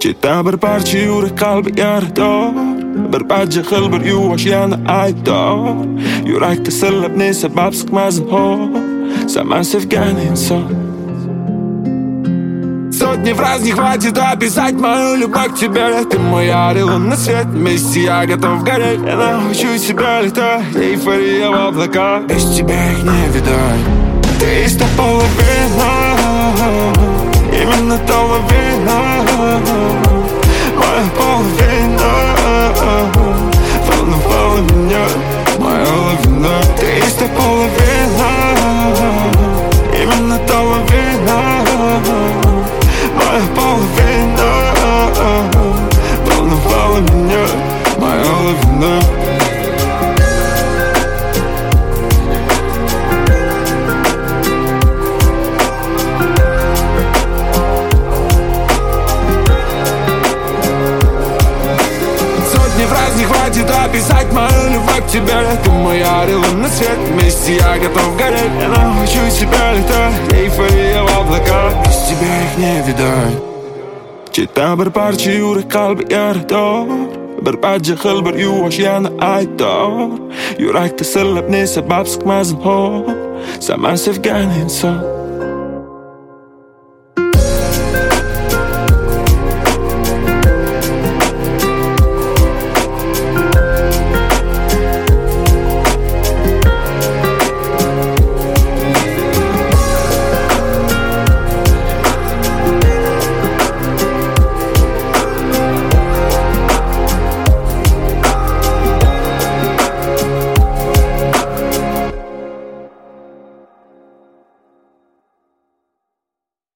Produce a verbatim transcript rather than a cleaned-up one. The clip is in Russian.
Çita bir parça yürek kalbi yarador. Bir parça xil bir yuvash yana aydor. Yurakda sillab ne sabab sıkmazın hor. Sen men sevgan inson. Сотни фраз не хватит описать мою любовь к тебе. Ты мой орел на свет, вместе я готов гореть. Я научу себя летать, эйфория в облаках. Без тебя их не видать. Ты из та половина, именно половина, моя половина, волновала меня, моя лавина. Ты из та половина, именно половина, моя половина, волновала меня, моя лавина. Сотни фраз не хватит описать мою любовь к тебе. Ты мой орел на свет, вместе я готов гореть. Я научу себя летать, эйфория в облаках. Без тебя их не видать. Çita bir parça yürek kalbi yarador. Bir parça xil bir yuvash yana aydor. Yurakda sillab ne sabab sıkmazın hor. Sen men sevgan inson.